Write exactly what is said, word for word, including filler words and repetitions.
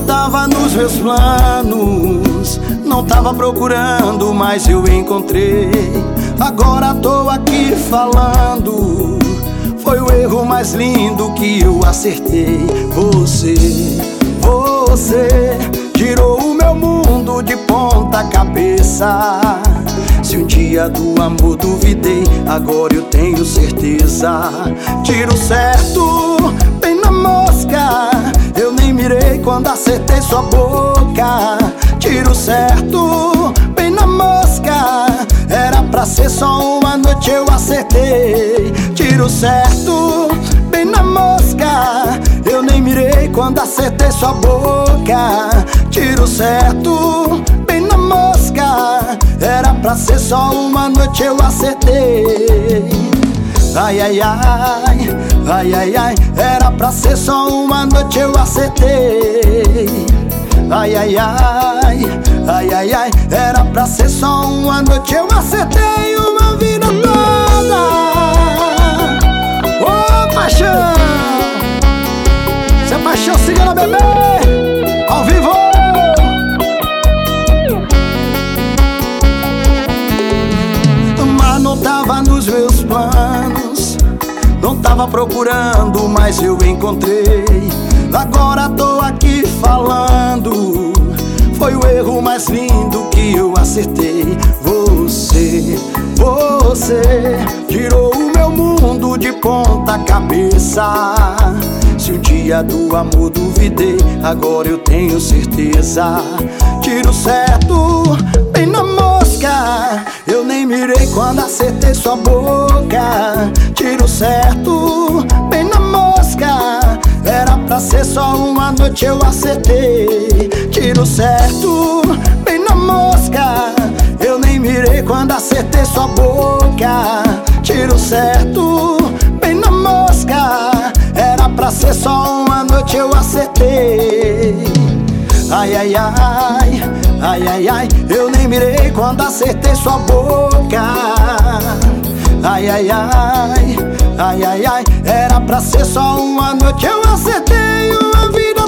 tava nos meus planos, não tava procurando, mas eu encontrei. Agora tô aqui falando, foi o erro mais lindo que eu acertei. Você, você tirou o meu mundo de ponta cabeça. Se um dia do amor duvidei, agora eu tenho certeza. Tiro certo, bem na mosca, eu nem mirei quando acertei sua boca. Tiro certo, bem na mosca, era pra ser só uma noite, eu acertei. Tiro certo, bem na mosca, eu nem mirei quando acertei sua boca. Tiro certo, bem na mosca, era pra ser só uma noite, eu acertei. Ai, ai, ai, ai, ai, ai, era pra ser só uma noite, eu acertei. Ai, ai, ai, ai, ai, ai, era pra ser só uma noite, eu acertei uma vida toda. Ô, oh, paixão, se é paixão, siga na bebê, ao vivo. Mas não tava nos meus planos, não tava procurando, mas eu encontrei. Agora tô aqui falando, foi o erro mais lindo que eu acertei. Você, você tirou o meu mundo de ponta cabeça. Se um dia do amor duvidei, agora eu tenho certeza. Tiro certo, bem na mosca, eu nem mirei quando acertei sua boca. Tiro certo, bem na mosca, era pra ser só uma noite, eu acertei. Tiro certo, bem na mosca, eu nem mirei quando acertei sua boca. Tiro certo, bem na mosca, era pra ser só uma noite, eu acertei. Ai, ai, ai, ai, ai, ai, eu nem mirei quando acertei sua boca. Ai, ai, ai, ai, ai, ai, era pra ser só uma noite, eu acertei uma vida